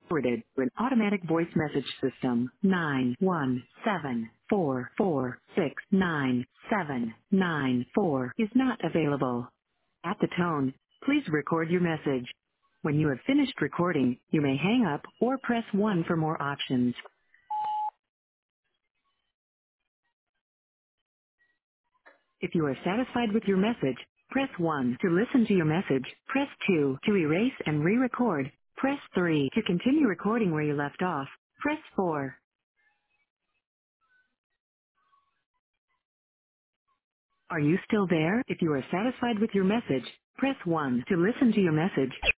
forwarded to an automatic voice message system. 917469794 is not available. At the tone, please record your message. When you have finished recording, you may hang up or press 1 for more options. If you are satisfied with your message, press 1 to listen to your message. Press 2 to erase and re-record. Press 3 to continue recording where you left off. Press 4. Are you still there? If you are satisfied with your message, press 1 to listen to your message.